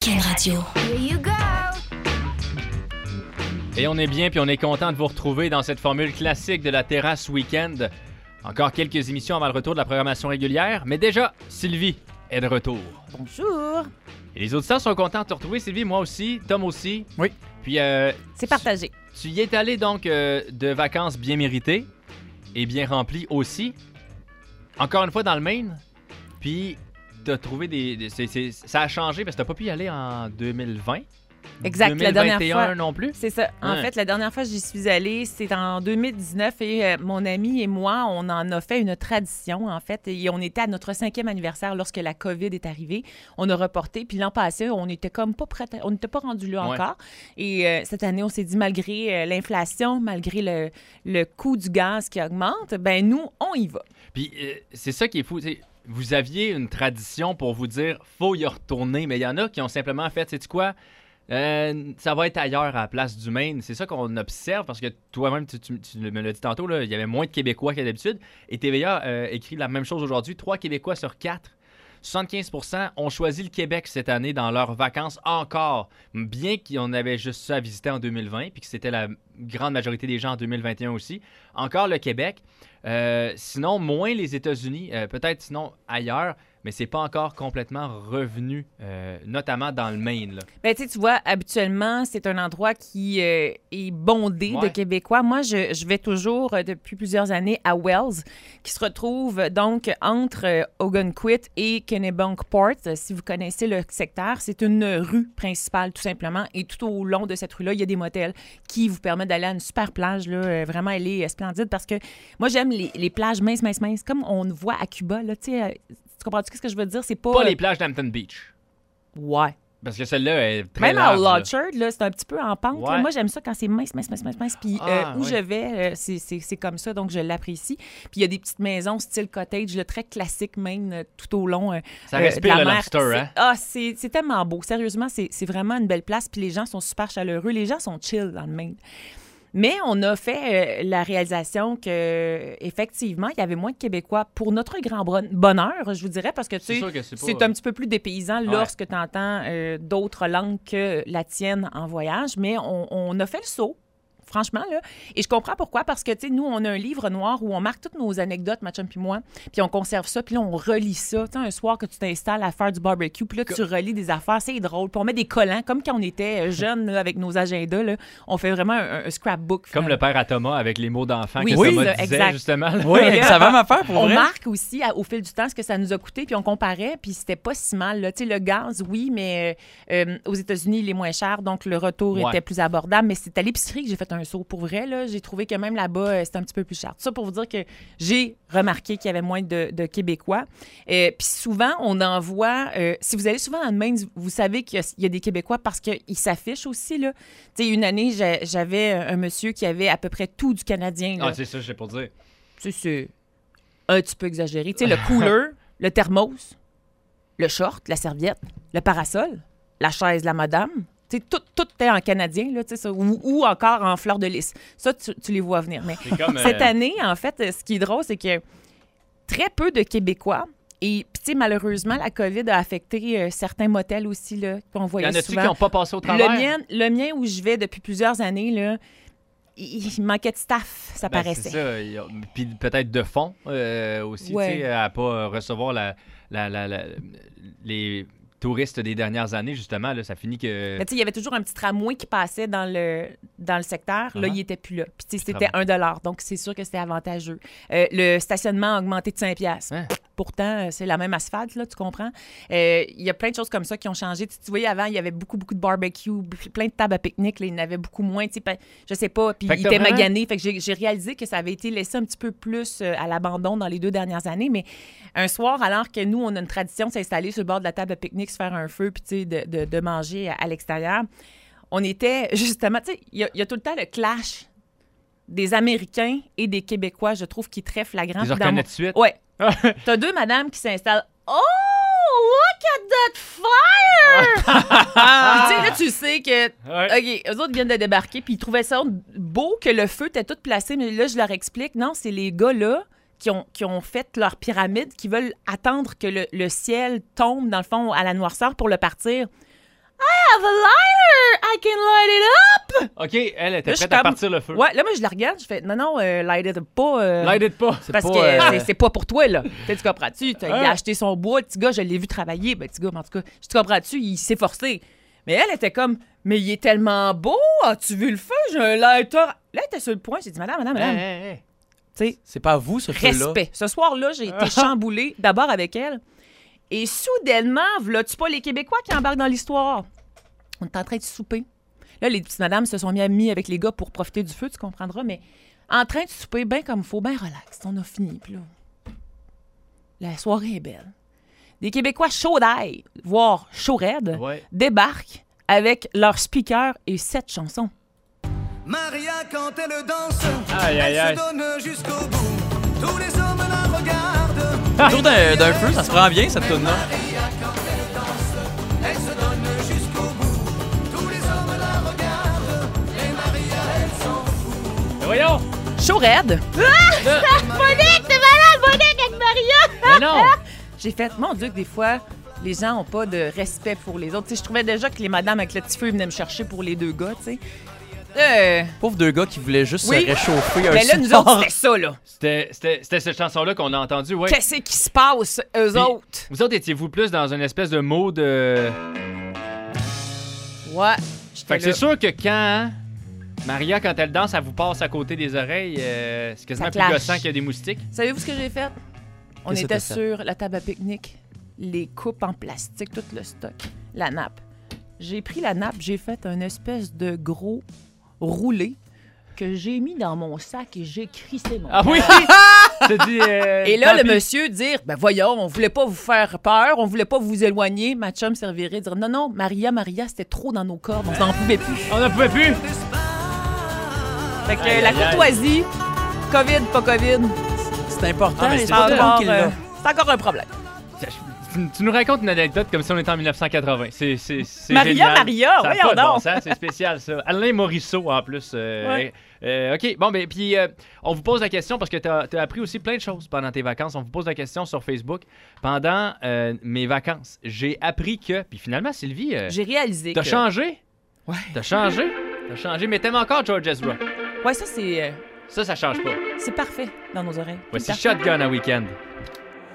Cube Radio. Here you go. Et on est bien, puis on est content de vous retrouver dans cette formule classique de la terrasse week-end. Encore quelques émissions avant le retour de la programmation régulière, mais déjà, Sylvie est de retour. Bonjour. Et les auditeurs sont contents de te retrouver, Sylvie, moi aussi, Tom aussi. Oui. Puis, C'est partagé. tu y es allé donc de vacances bien méritées et bien remplies aussi. Encore une fois dans le Maine. Puis, t'as trouvé ça a changé parce que t'as pas pu y aller en 2020. Exact, 2021 la dernière fois. non plus. C'est ça. En Ouais. fait, la dernière fois que j'y suis allée, c'est en 2019 et mon ami et moi, on en a fait une tradition, en fait. Et on était à notre 5e anniversaire lorsque la COVID est arrivée. On a reporté. Puis l'an passé, on était comme pas prêts, on n'était pas rendu là Ouais. encore. Et cette année, on s'est dit, malgré l'inflation, malgré le coût du gaz qui augmente, ben nous, on y va. Puis c'est ça qui est fou. T'sais, vous aviez une tradition pour vous dire faut y retourner, mais il y en a qui ont simplement fait, sais-tu quoi? Ça va être ailleurs à la place du Maine. C'est ça qu'on observe parce que toi-même, tu me l'as dit tantôt, là, il y avait moins de Québécois qu'à d'habitude. Et TVA écrit la même chose aujourd'hui. 3 Québécois sur 4, 75% ont choisi le Québec cette année dans leurs vacances encore. Bien qu'on avait juste ça à visiter en 2020 puis que c'était la grande majorité des gens en 2021 aussi. Encore le Québec. Sinon, moins les États-Unis, peut-être sinon ailleurs, mais c'est pas encore complètement revenu, notamment dans le Maine. Là. Ben, tu vois, habituellement, c'est un endroit qui est bondé de Québécois. Moi, je vais toujours, depuis plusieurs années, à Wells, qui se retrouve donc entre Ogunquit et Kennebunkport. Si vous connaissez le secteur, c'est une rue principale, tout simplement. Et tout au long de cette rue-là, il y a des motels qui vous permettent d'aller à une super plage. Là. Vraiment, elle est splendide parce que moi, j'aime les plages minces, comme on voit à Cuba. Là, tu comprends-tu ce que je veux dire? C'est pas les plages d'Hampton Beach. Ouais. Parce que celle-là est très même large. à Lodgeford, là, c'est un petit peu en pente. Ouais. Là. Moi, j'aime ça quand c'est mince. Puis où oui. je vais, c'est comme ça, donc je l'apprécie. Puis il y a des petites maisons style cottage, là, très classique Maine, tout au long Ça respire de la le mer. lobster, hein? C'est tellement beau. Sérieusement, c'est vraiment une belle place. Puis les gens sont super chaleureux. Les gens sont chill dans le Maine. Mais on a fait la réalisation que effectivement, il y avait moins de Québécois pour notre grand bonheur, je vous dirais, parce que tu sais, sûr que c'est c'est un petit peu plus dépaysant lorsque tu entends d'autres langues que la tienne en voyage. Mais on a fait le saut. Franchement, là. Et je comprends pourquoi, parce que, tu sais, nous, on a un livre noir où on marque toutes nos anecdotes, ma chum puis moi, puis on conserve ça, puis là, on relit ça. Tu sais, un soir que tu t'installes à faire du barbecue, puis là, tu relis des affaires, c'est drôle. Puis on met des collants, comme quand on était jeunes, là, avec nos agendas, là. On fait vraiment un scrapbook. Comme le père à Thomas avec les mots d'enfant Oui, que oui, Thomas là, disait, exact. justement. là. Oui, Et là, ça va m'affaire pour on vrai. marque aussi au fil du temps ce que ça nous a coûté, puis on comparait, puis c'était pas si mal. Là. Tu sais, le gaz, oui, mais aux États-Unis, il est moins cher, donc le retour était plus abordable. Mais c'est à l'épicerie que j'ai fait un saut. Pour vrai, là, j'ai trouvé que même là-bas, c'était un petit peu plus cher. Tout ça pour vous dire que j'ai remarqué qu'il y avait moins de Québécois. Puis souvent, on en voit... si vous allez souvent dans le Maine, vous savez qu'il y a des Québécois parce qu'ils s'affichent aussi. Là. Tu sais, une année, j'avais un monsieur qui avait à peu près tout du Canadien. Là. Ah, c'est ça, j'ai pour dire. Tu sais, c'est un petit peu exagéré. Tu sais, le cooler, le thermos, le short, la serviette, le parasol, la chaise, la madame... Tu sais, tout est en canadien, là, tu sais, ça, ou encore en fleur de lys. Ça, tu les vois venir. Mais C'est comme, cette année, en fait, ce qui est drôle, c'est que très peu de Québécois, et puis, tu sais, malheureusement, la COVID a affecté certains motels aussi, là, qu'on Il y voyait en a-tu souvent. qui n'ont pas passé au travers? Le mien où je vais depuis plusieurs années, là, il manquait de staff, ça Ben, paraissait. c'est ça. Puis peut-être de fond aussi, Ouais. tu sais, à pas recevoir les touristes des dernières années, justement. Là, ça finit que... Mais tu sais, il y avait toujours un petit tramway qui passait dans le secteur. Là, il n'était plus là. Puis tu sais, c'était Tramway. $1. Donc, c'est sûr que c'était avantageux. Le stationnement a augmenté de 5$. Hein? Pourtant, c'est la même asphalte, là, tu comprends? Il y a plein de choses comme ça qui ont changé. Tu voyais, avant, il y avait beaucoup de barbecue, plein de tables à pique-nique. Là, il y en avait beaucoup moins. Tu sais, je sais pas. Puis Fait que il t'as était vraiment- magané. Fait que j'ai réalisé que ça avait été laissé un petit peu plus à l'abandon dans les 2 dernières années. Mais un soir, alors que nous, on a une tradition de s'installer sur le bord de la table à pique-nique, se faire un feu, puis tu sais, de manger à l'extérieur, on était justement, tu sais, il y a tout le temps le clash des Américains et des Québécois, je trouve, qui est très flagrant. Les Puis dans reconnais mon- de suite. Ouais. T'as 2 madames qui s'installent. Oh, look at that fire! Puis tu sais, là, tu sais que, Ouais. OK, eux autres viennent de débarquer, puis ils trouvaient ça beau que le feu était tout placé, mais là, je leur explique, non, c'est les gars-là qui ont fait leur pyramide, qui veulent attendre que le ciel tombe, dans le fond, à la noirceur pour le partir. I have a lighter! I can light it up! OK, elle était Là, je prête à comme- partir le feu. Ouais, là, moi, je la regarde, je fais, non, light it pas. Light it pas. Parce pas, que c'est pas pour toi, là. Tu comprends-tu? Il a acheté son bois, le petit gars, je l'ai vu travailler. Ben, petit gars, en tout cas, tu comprends-tu? Il s'est forcé. Mais elle était comme, mais il est tellement beau! As-tu vu le feu? J'ai un lighter. Là, elle était sur le point. J'ai dit, madame. Hey. Tu sais, C'est pas vous, ce feu-là. respect. Ce soir-là, j'ai été chamboulée, d'abord avec elle. Et soudainement, v'là-tu pas les Québécois qui embarquent dans l'histoire? On est en train de souper. Là, les petites madames se sont mis avec les gars pour profiter du feu, tu comprendras, mais en train de souper, bien comme il faut, bien relax. On a fini, puis là, la soirée est belle. Des Québécois chauds d'ail, voire chauds raides, débarquent avec leur speaker et 7 chansons. Maria, quand elle danse, Aïe. elle se donne jusqu'au bout. Tous les hommes la regardent. Autour d'un feu, ça se prend bien, cette tune-là. Maria, quand elle danse, elle se donne jusqu'au bout. Tous les hommes la regardent. Et Maria, elle s'en fout. Mais voyons. Chaud raide. Monique, t'es malade, Monique, avec Maria! Mais non. J'ai fait, mon Dieu, que des fois, les gens n'ont pas de respect pour les autres. Tu sais, je trouvais déjà que les madames avec le petit feu venaient me chercher pour les deux gars, tu sais. Pauvres deux gars qui voulaient juste Oui. se réchauffer un Mais là, nous support. autres, c'était ça, là. C'était cette chanson-là qu'on a entendue, ouais. Qu'est-ce qui se passe, eux Puis, autres? Vous autres, étiez-vous plus dans une espèce de mode... Ouais. Fait que c'est sûr que quand Maria, quand elle danse, elle vous passe à côté des oreilles, c'est quasiment Ça plus clash. gossant qu'il y a des moustiques. Savez-vous ce que j'ai fait? On Qu'est-ce que était t'as fait? sur la table à pique-nique, les coupes en plastique, tout le stock, la nappe. J'ai pris la nappe, j'ai fait un espèce de gros roulé que j'ai mis dans mon sac et j'ai crissé mon Ah oui! T'as dit, Et là, tant le pis. monsieur dire, ben voyons, on voulait pas vous faire peur, on voulait pas vous éloigner. Ma chum servirait dire, non, Maria, c'était trop dans nos cordes, on n'en pouvait plus. On n'en pouvait plus! Fait que Aïe, la aïe, aïe. courtoisie, COVID, pas COVID, C'est important, Ah, mais mais c'est c'est pas tout le monde encore, qui l'a. c'est encore un problème. Tu nous racontes une anecdote comme si on était en 1980. C'est Maria, génial. Maria, Ça a voyons pas de bon donc. sens, c'est spécial, ça. Alain Morisseau, en plus. OK, bon, ben, puis on vous pose la question parce que tu as appris aussi plein de choses pendant tes vacances. On vous pose la question sur Facebook. Pendant mes vacances, j'ai appris que... Puis finalement, Sylvie, J'ai réalisé t'as que... changé? Ouais. T'as changé? T'as changé, mais t'aimes encore George Ezra. Ouais, ça, c'est Ça change pas. parfait dans nos oreilles. Voici Tout le temps. Shotgun à Weekend.